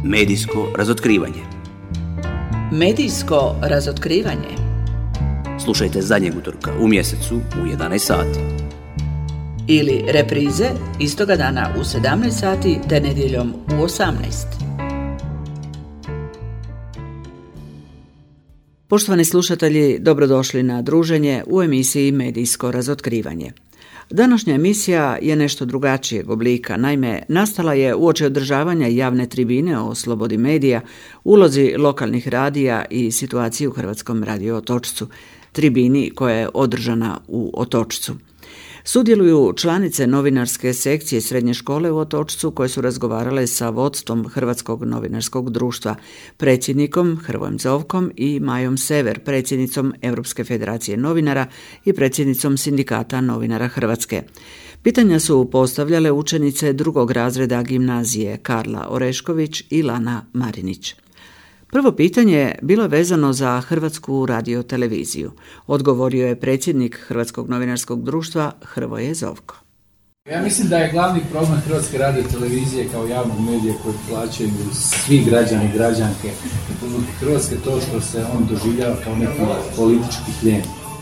Medijsko razotkrivanje. Medijsko razotkrivanje. Slušajte zadnjeg utorka u mjesecu u 11 sati. Ili reprize istoga dana u 17 sati te nedjeljom u 18. Poštovani slušatelji, dobrodošli na druženje u emisiji Medijsko razotkrivanje. Današnja emisija je nešto drugačijeg oblika, naime, nastala je uoči održavanja javne tribine o slobodi medija, ulozi lokalnih radija i situaciji u Hrvatskom radiju Otočcu, tribini koja je održana u Otočcu. Sudjeluju članice novinarske sekcije srednje škole u Otočcu koje su razgovarale sa vodstvom Hrvatskog novinarskog društva, predsjednikom Hrvojem Zovkom i Majom Sever, predsjednicom Europske federacije novinara i predsjednicom Sindikata novinara Hrvatske. Pitanja su postavljale učenice drugog razreda gimnazije Karla Orešković i Lana Marinić. Prvo pitanje bilo je vezano za Hrvatsku radioteleviziju. Odgovorio je predsjednik Hrvatskog novinarskog društva Hrvoje Zovko. Ja mislim da je glavni problem Hrvatske radiotelevizije kao javnog medija koji plaćaju svi građani i građanke Republike Hrvatske to što se on doživljava kao neki politički plijen.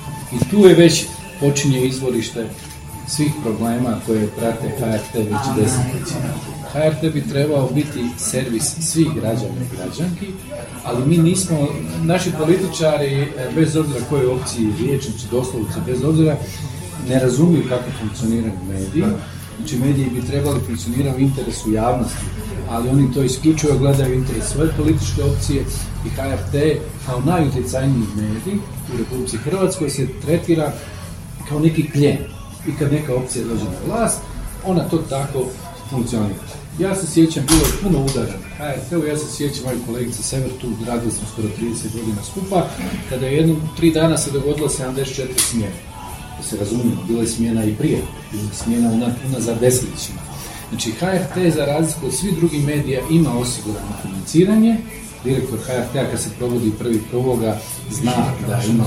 I tu je već počinje izvorište svih problema koje prate HRT već desetljećima. HRT bi trebao biti servis svih građana i građanki, ali mi nismo, naši političari, bez obzira koje opcije riječ, znači doslovce bez obzira, ne razumiju kako funkcioniraju mediji. Znači mediji bi trebali funkcionirati u interesu javnosti, ali oni to isključivo gledaju interes svoje političke opcije i HRT kao najutjecajniji medij u Republici Hrvatskoj se tretira kao neki plijen. I kad neka opcija dođe na vlast, ona to tako funkcionira. Ja se sjećam, bilo je puno udara na HRT-u, ja se sjećam moju kolegice Sever, tu radili smo skoro 30 godina skupa, kada je jednom 3 dana se dogodilo 74 smjene. Da se razumijemo, bilo je smjena i prije, bilo je smjena unazad desetljećima. Znači HRT za razliku od svih drugih medija ima osigurano financiranje. Direktor HRT-a kad se provodi 1.1. zna da ima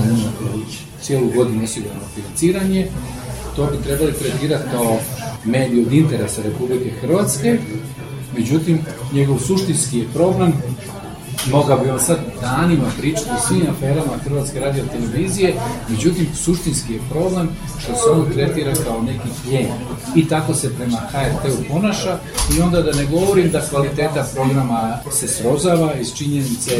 cijelu godinu osigurano financiranje. To bi trebali tretirati kao medij od interesa Republike Hrvatske, međutim, njegov suštinski je problem, mogao bi vam sad danima pričati o svim aferama Hrvatske radiotelevizije, međutim, suštinski je problem što se on tretira kao neki plijen. I tako se prema HRT-u ponaša i onda da ne govorim da kvaliteta programa se srozava iz činjenice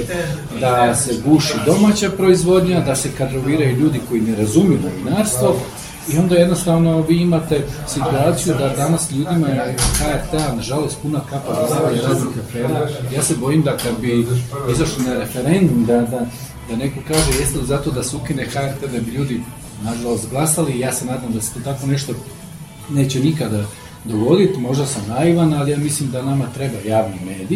da se guši domaća proizvodnja, da se kadroviraju ljudi koji ne razumiju novinarstvo. I onda jednostavno vi imate situaciju da danas ljudima je HRT-a nažalost puna kapa raznih afera. Ja se bojim da kad bi izašli na referendum da neko kaže jeste li zato da se ukine HRT, da bi ljudi nažalost glasali. Ja se nadam da se to tako nešto neće nikada dogoditi. Možda sam naivan, ali ja mislim da nama treba javni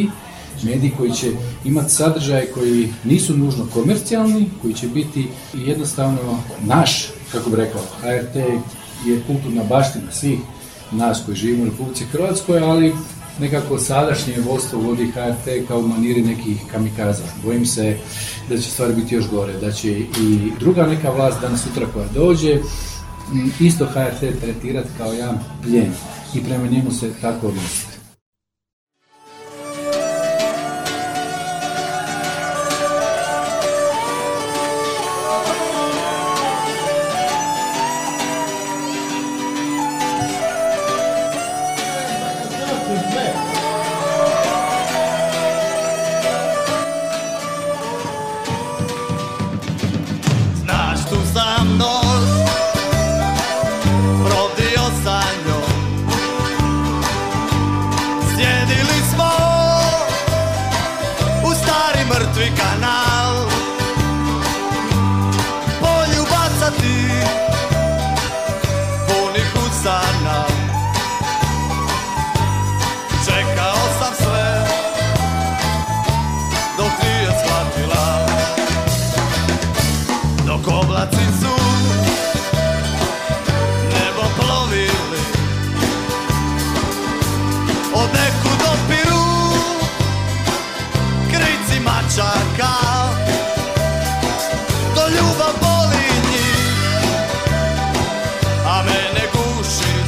mediji koji će imati sadržaje koji nisu nužno komercijalni, koji će biti jednostavno naš, kako bi rekao, HRT je kulturna baština svih nas koji živimo u Republici Hrvatskoj, ali nekako sadašnje vodstvo vodi HRT kao u maniri nekih kamikaza. Bojim se da će stvari biti još gore, da će i druga neka vlast danas sutra koja dođe isto HRT tretirati kao jedan plijen i prema njemu se tako odnositi.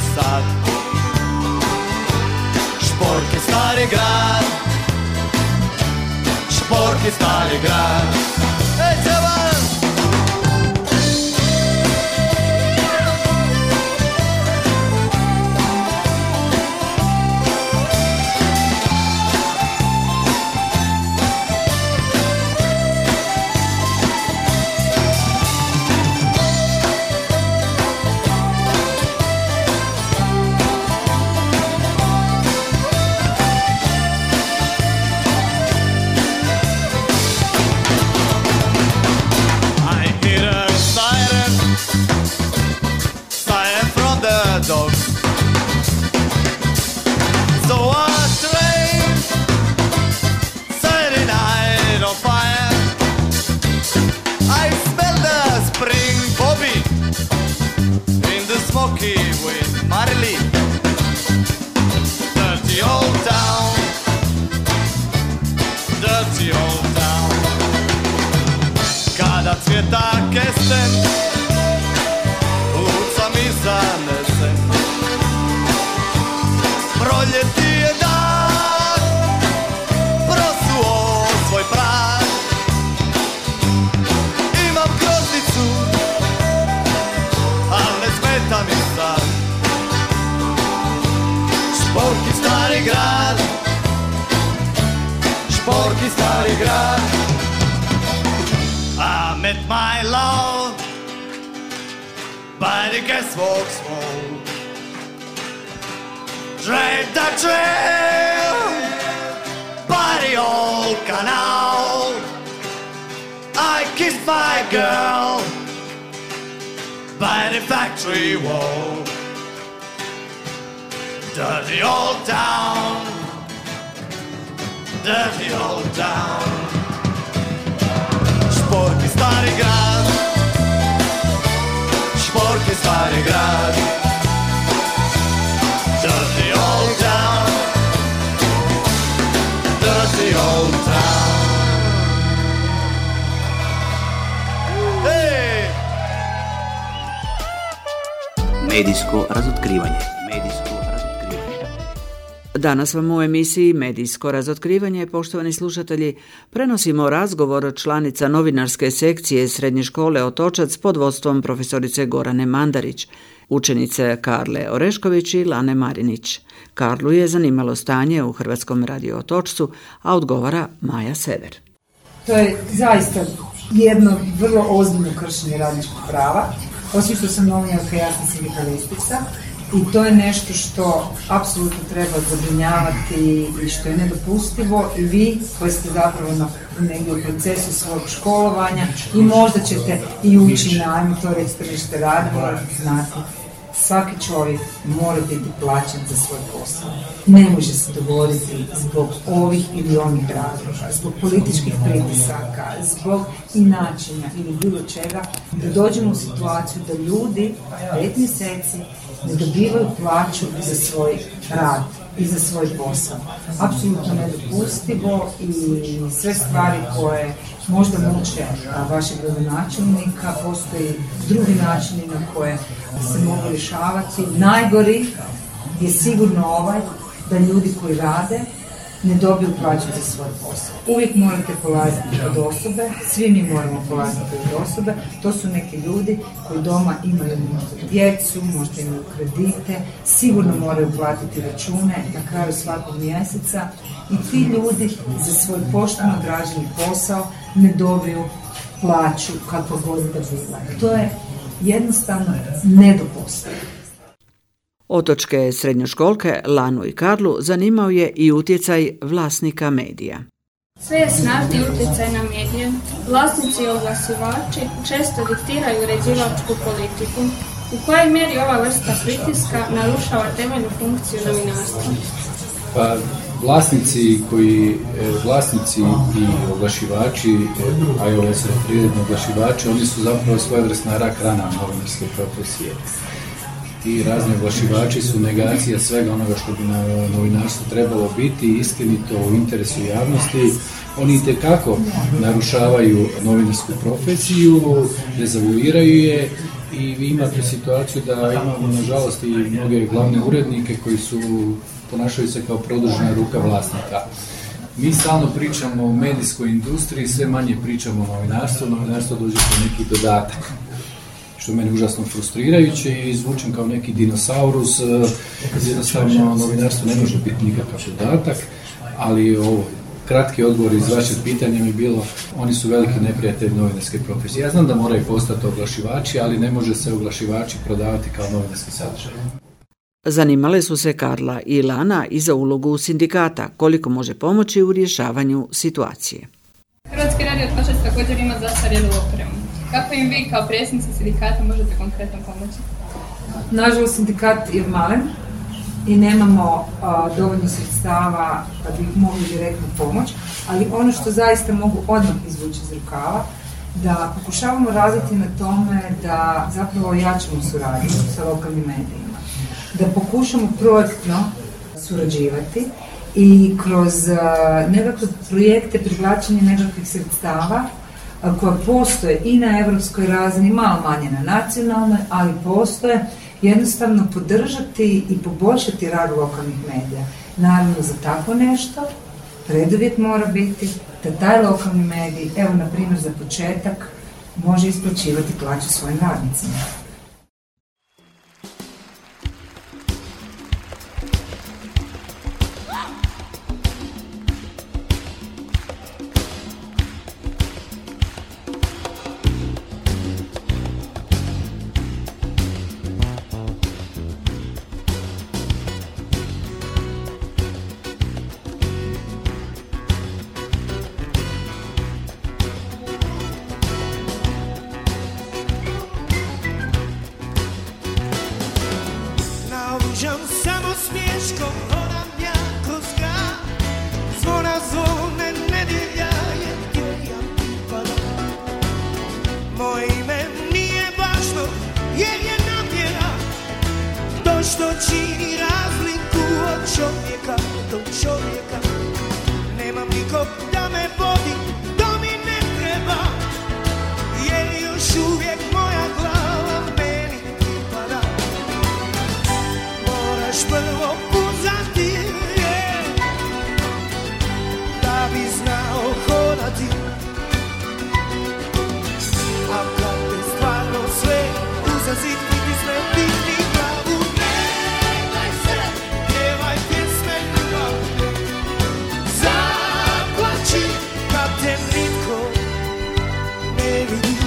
Stari grad Šporki Stari grad. Ej, Čevan! With Marley, dirty old town, dirty old town. Kada cvjeta kesten, lucam i zanesem. Proljeti je dan, prosuo svoj prah. Imam groznicu, al ne smeta mi sad. Šporki Stari grad, Šporki Stari grad. I met my love by the gasworks wall. Drave the trail by the old canal. I kissed my girl by the factory wall. Dirty old town, dirty old town. Šporki Stari grad, Šporki Stari grad. Dirty old town, dirty old town. Hey! Medijsko razotkrivanje. Danas vam u emisiji Medijsko razotkrivanje, poštovani slušatelji, prenosimo razgovor članica novinarske sekcije Srednje škole Otočac pod vodstvom profesorice Gorane Mandarić, učenice Karle Orešković i Lane Marinić. Karlu je zanimalo stanje u Hrvatskom radio Otočcu, a odgovara Maja Sever. To je zaista jedno vrlo ozbiljno kršenje radničkog prava. Osim što sam novinarka, ja sam sindikalistica. I to je nešto što apsolutno treba zabrinjavati i što je nedopustivo i vi koji ste zapravo negdje u procesu svog školovanja i možda ćete i ući na, ajmo to reći, tržište rada, morate znati, svaki čovjek mora biti plaćen za svoj posao. Ne može se dogoditi zbog ovih ili onih razloga, zbog političkih pritisaka, zbog inačenja ili bilo čega, da dođemo u situaciju da ljudi 5 mjeseci ne dobivaju plaću za svoj rad i za svoj posao. Apsolutno nedopustivo i sve stvari koje možda muče vašeg gradonačelnika, postoji drugi načini na koje se mogu rješavati. Najgori je sigurno ovaj da ljudi koji rade ne dobiju plaću za svoj posao. Uvijek morate polaziti od osobe, svi mi moramo polaziti od osobe, to su neki ljudi koji doma imaju djecu, možda imaju kredite, sigurno moraju platiti račune na kraju svakog mjeseca i ti ljudi za svoj pošteno odrađeni posao ne dobiju plaću kako god da bila. To je jednostavno nedopustivo. Otočke srednjoškolke Lanu i Karlu zanimao je i utjecaj vlasnika medija. Sve je snažniji utjecaj na medije. Vlasnici i oglasivači često diktiraju uređivačku politiku. U kojoj mjeri ova vrsta pritiska narušava temeljnu funkciju novinarstva? Pa vlasnici i oglašivači, iOS priredni oglašivači, oni su zapravo svojevrsna rak rana novinarske profesije. I razni oglašivači su negacija svega onoga što bi na novinarstvu trebalo biti istinito u interesu javnosti. Oni itekako narušavaju novinarsku profesiju, dezavuiraju je i vi imate situaciju da imamo nažalost i mnoge glavne urednike koji su ponašaju se kao produžena ruka vlasnika. Mi stalno pričamo o medijskoj industriji, sve manje pričamo o novinarstvu, novinarstvo dođe kao neki dodatak, što je meni užasno frustrirajuće i zvučim kao neki dinosaurus, jednostavno novinarstvo ne može biti nikakav dodatak, ali ovo, kratki odgovor iz vašeg pitanja mi je bilo, oni su veliki neprijatelji novinarske profesije. Ja znam da moraju postati oglašivači, ali ne može se oglašivači prodavati kao novinarski sadržaj. Zanimale su se Karla i Ilana i za ulogu sindikata, koliko može pomoći u rješavanju situacije. Hrvatski radio također ima zastarjelu opremu. Kako im vi kao predsjednica sindikata možete konkretno pomoći? Nažalost, sindikat je malen i nemamo dovoljno sredstava da bi ih mogli direktno pomoći, ali ono što zaista mogu odmah izvući iz rukava, da pokušavamo raditi na tome da zapravo ojačamo suradnju sa lokalnim medijima, da pokušamo projektno surađivati i kroz nekakve projekte privlačenja nekakvih sredstava koja postoje i na europskoj razini, malo manje na nacionalnoj, ali postoje, jednostavno podržati i poboljšati rad lokalnih medija. Naravno, za tako nešto preduvjet mora biti da taj lokalni medij, evo na primjer za početak, može isplaćivati plaću svojim radnicima. Samo smiješkom hodam ja kroz grad, zvona zvone nedjelja je gdje ja pripadam. Moje ime nije važno jer je namjera to što čini razliku od čovjeka do čovjeka. Nemam nikog da me vodi, to mi ne treba, jer još uvijek moja glava meni pripada. Prvo puzati je, da bi znao hodati. A kad te stvarno sve uzazit, ti sve digni glavu. Nemaj se, pjevaj pjesme ljubavi, zaplači kad te nitko ne vidi.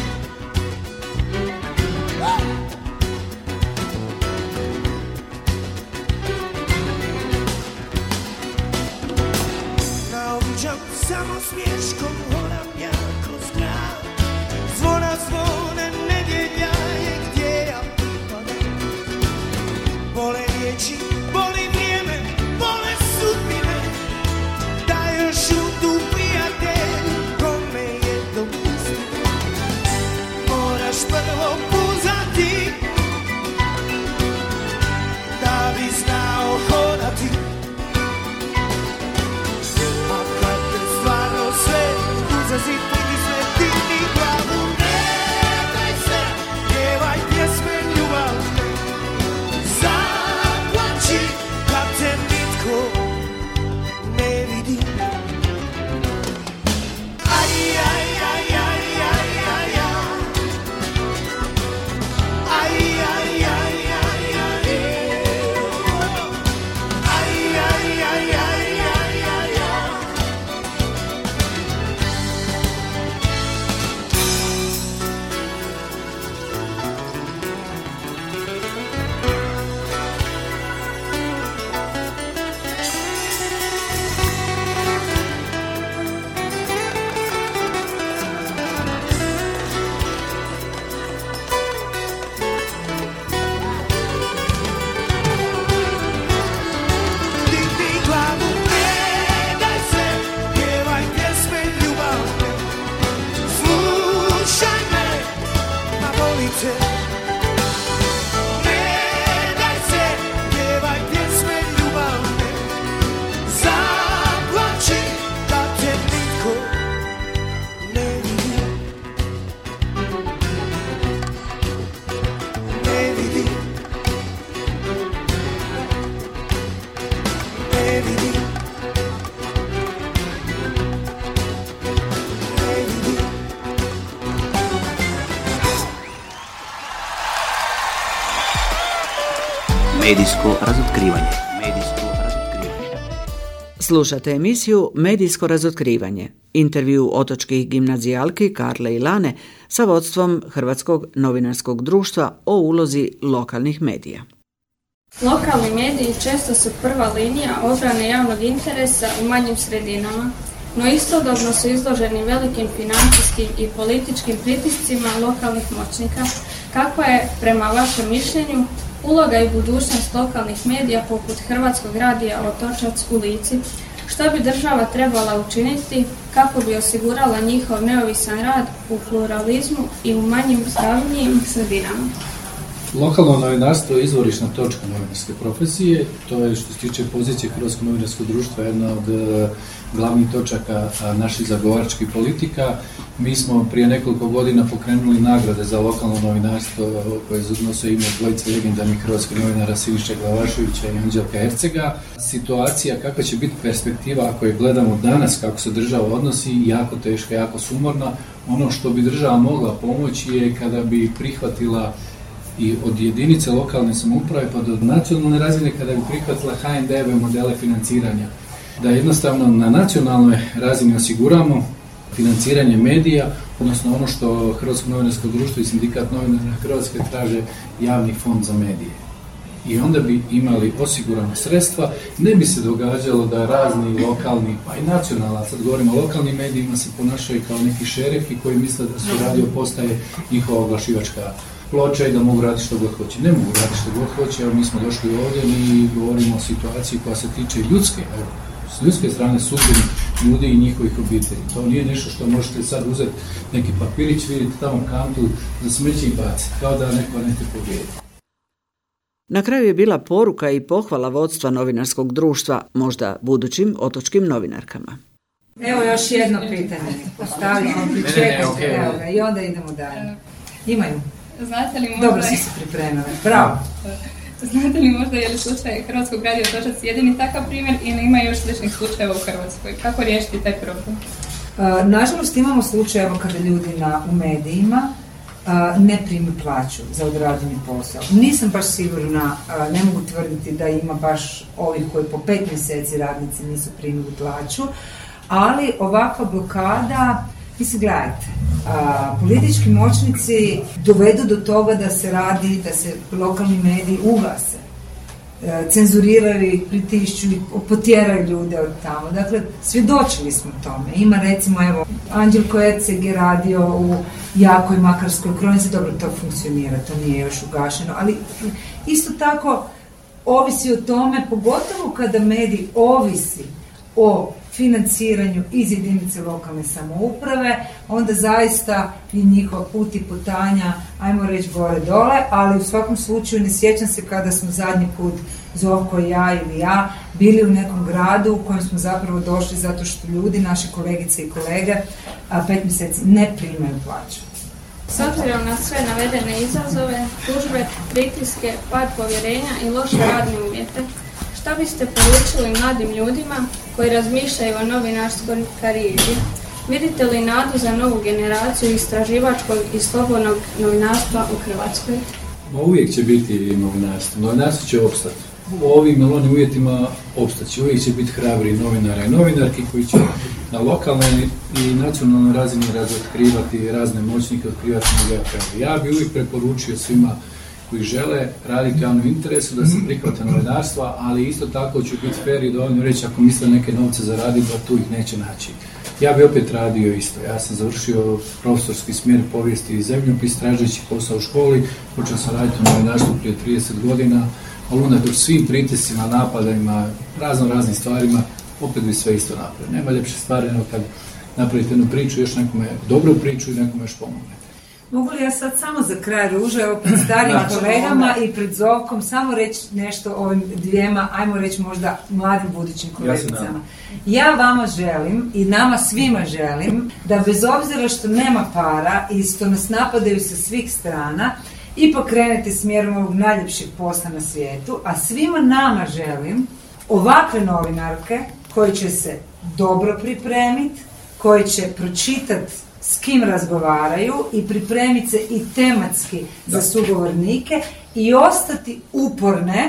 Samo smiješkom hodam ja kroz grad, zvona zvone nedjelja je gdje ja pripadam. Bole riječi, boli vrijeme, bole sudbine, da još tu prijatelju kome je dopustiti. Moraš prvo puzati, da bi znao hodati. Sve uzazit, Medijsko razotkrivanje. Slušate emisiju Medijsko razotkrivanje. Intervju otočkih gimnazijalki Karle i Lane sa vodstvom Hrvatskog novinarskog društva o ulozi lokalnih medija. Lokalni mediji često su prva linija obrane javnog interesa u manjim sredinama, no istodobno su izloženi velikim financijskim i političkim pritiscima lokalnih moćnika. Kakva je, prema vašem mišljenju, uloga i budućnost lokalnih medija poput Hrvatskog radija Otočac u Lici? Što bi država trebala učiniti kako bi osigurala njihov neovisan rad u pluralizmu i u manjim zdravnijim sredinama? Lokalno novinarstvo je izvorišna točka novinarske profesije. To je, što se tiče pozicije Hrvatskog novinarskog društva, jedna od glavnih točaka naših zagovaračkih politika. Mi smo prije nekoliko godina pokrenuli nagrade za lokalno novinarstvo koje nose ime dvojice legendarnih hrvatskih novinara Siniše Glavaševića i Anđelka Hercega. Situacija kakva će biti perspektiva ako je gledamo danas kako se država odnosi, jako teška, jako sumorna. Ono što bi država mogla pomoći je kada bi prihvatila i od jedinice lokalne samouprave pa do nacionalne razine, kada bi prihvatila HND-ove modele financiranja. Da jednostavno na nacionalnoj razini osiguramo financiranje medija, odnosno ono što Hrvatsko novinarsko društvo i Sindikat novinara Hrvatske traže, javni fond za medije. I onda bi imali osigurana sredstva, ne bi se događalo da razni lokalni, pa i nacionalni, sad govorimo o lokalnim medijima, se ponašaju kao neki šerifi koji misle da su radio postaje njihova oglašivačka ploča i da mogu raditi što god hoće. Ne mogu raditi što god hoće, evo mi smo došli ovdje i govorimo o situaciji koja se tiče ljudske, s ljudske strane sudbine ljudi i njihovih obitelji. To nije nešto što možete sad uzeti neki papirić, vidjeti tamo kantu za smeće i baciti, kao da neko ne te pobjedi. Na kraju je bila poruka i pohvala vodstva novinarskog društva, možda budućim otočkim novinarkama. Evo još jedno pitanje. Postavimo, pričekajte, i onda idemo dalje. Imaju. Znate li možda... Dobro si se pripremili. Bravo. Znate li možda je li slučaj Hrvatskog radija Otočac jedini takav primjer ili ima još sličnih slučajeva u Hrvatskoj? Kako riješiti taj problem? Nažalost imamo slučajeva kada ljudi u medijima ne primi plaću za odrađeni posao. Nisam baš sigurna, ne mogu tvrditi da ima baš ovih koji po 5 mjeseci radnici nisu primili plaću, ali ovakva blokada, mislim, gledajte, politički moćnici dovedu do toga da se radi, da se lokalni mediji ugase, cenzuriraju ih, pritišću i potjeraju ljude od tamo. Dakle, svjedočili smo tome. Ima recimo, evo, Anđelko Herceg je radio u jakoj makarskoj kronici, dobro, to funkcionira, to nije još ugašeno, ali isto tako ovisi o tome, pogotovo kada medij ovisi o financiranju iz jedinice lokalne samouprave, onda zaista je njihov put i putanja, ajmo reći, gore dole, ali u svakom slučaju ne sjećam se kada smo zadnji put, Zovko i ja ili ja, bili u nekom gradu u kojem smo zapravo došli zato što ljudi, naše kolegice i kolege, 5 mjeseci ne primaju plaću. S obzirom na sve navedene izazove, tužbe, pritiske, pad povjerenja i loše radne uvjete, što biste poručili mladim ljudima koji razmišljaju o novinarskoj karijeri? Vidite li nadu za novu generaciju istraživačkog i slobodnog novinarstva u Hrvatskoj? Uvijek će biti novinarstvo. Novinarstvo će opstati. U ovim ili onim uvjetima opstati. Uvijek će biti hrabri novinara i novinarki koji će na lokalnoj i nacionalnoj razini razotkrivati razne moćnike, otkrivati nove afere. Ja bih uvijek preporučio svima koji žele raditi javnom interesu da se prihvate novinarstva, ali isto tako ću biti fair i dovoljno reći ako misle neke novce zaraditi, da tu ih neće naći. Ja bi opet radio isto. Ja sam završio profesorski smjer povijesti i zemljopis, tražeći posao u školi, počeo sam raditi u novinarstvu prije 30 godina, ali unatoč svim pritiscima, napadima, raznim stvarima, opet bi sve isto napravio. Nema ljepše stvari nego kad napravite jednu priču, još nekome dobru priču i nekome još pomognete. Mogu li ja sad samo za kraj Ruže, evo pred starim kolegama i pred Zovkom, samo reći nešto o ovim dvijema, ajmo reći možda mladim budućim kolegicama. Ja vama želim i nama svima želim da bez obzira što nema para i što nas napadaju sa svih strana, ipak krenete smjerom ovog najljepšeg posla na svijetu, a svima nama želim ovakve novinarke koje će se dobro pripremiti, koje će pročitati s kim razgovaraju i pripremiti se i tematski za sugovornike i ostati uporne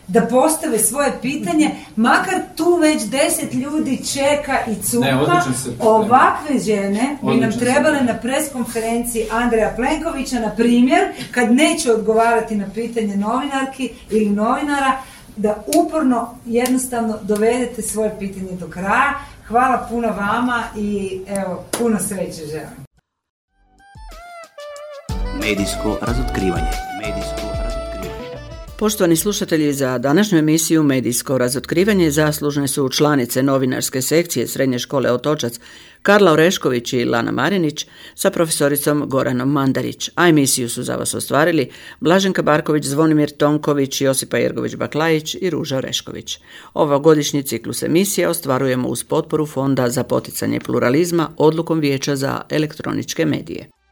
da postave svoje pitanje, makar tu već 10 ljudi čeka i cuka. Ovakve žene bi nam trebale na preskonferenciji Andreja Plenkovića, na primjer, kad neće odgovarati na pitanje novinarki ili novinara, da uporno jednostavno dovedete svoje pitanje do kraja. Hvala puno vama i evo, puno sreće želim. Medijsko razotkrivanje. Poštovani slušatelji, za današnju emisiju Medijsko razotkrivanje zaslužne su članice novinarske sekcije Srednje škole Otočac Karla Orešković i Lana Marinić sa profesoricom Goranom Mandarić, a emisiju su za vas ostvarili Blaženka Barković, Zvonimir Tonković, Josipa Jergović-Baklajić i Ruža Orešković. Ovogodišnji ciklus emisije ostvarujemo uz potporu Fonda za poticanje pluralizma odlukom Vijeća za elektroničke medije.